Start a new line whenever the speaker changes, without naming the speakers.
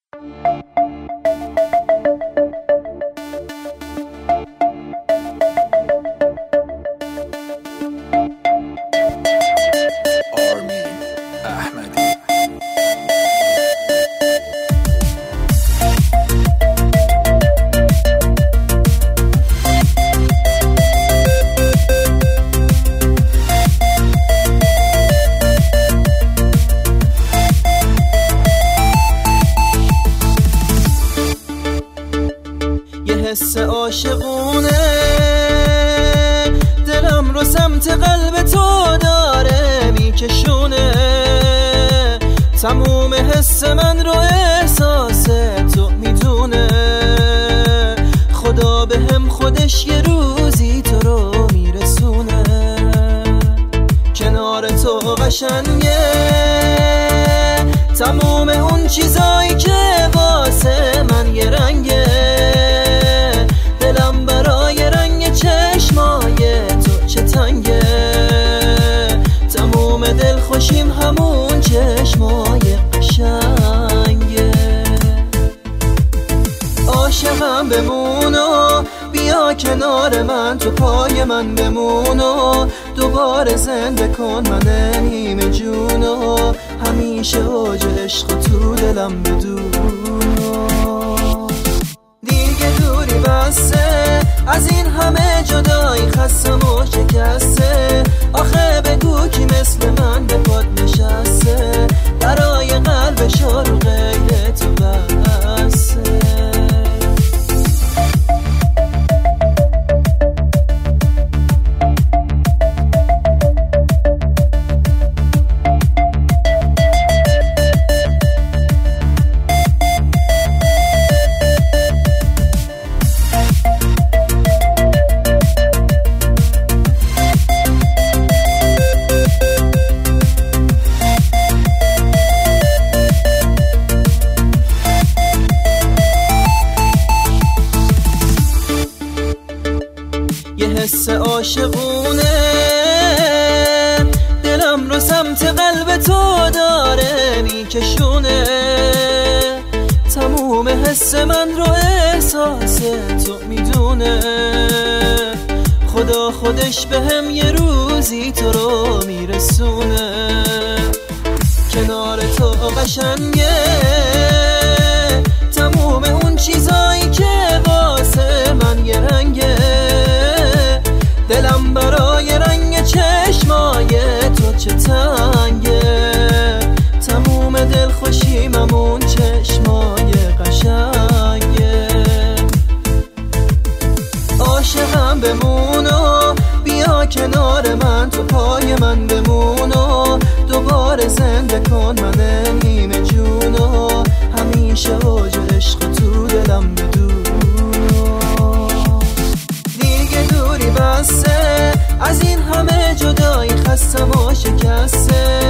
حس عاشقونه دلم رو سمت قلب تو داره میکشونه، تموم حس من رو احساس تو میدونه. خدا به هم خودش یه روزی تو رو میرسونه، کنار تو قشنگه تموم اون چیزایی که واسه من یه رنگه. دلم برای رنگ چشمای تو چه تنگه، تموم دل خوشیم همون چشمای قشنگه. عاشقم بمونو بیا کنار من، تو پای من بمونو دوباره زنده کن من نیمه جونو. همیشه اوج عشق تو دلم بدونو، دیگه دوری بسته از این همه جدایی، خستم و شکسته. آخه بگو کی مثل من به پات نشسته، برای قلبش رو غیر تو بسته. یه حس عاشقونه دلم رو سمت قلب تو داره میکشونه، تموم حس من رو احساس تو میدونه. خدا خودش به هم یه روزی تو رو میرسونه، کنار تو قشنگه تموم اون چیزایی که واسه من یه رنگه. دلم برای رنگ چشمای تو چه تنگه، تموم دل خوشیم همون چشمای قشنگه. عاشقم بمونو بیا کنار من، تو پای من بمونو دوباره زنده کن من نیمه جونو. همیشه اوج عشق تو دلم بدونو، دیگه دوری بسته از این همه جدایی، خستم و شکسته.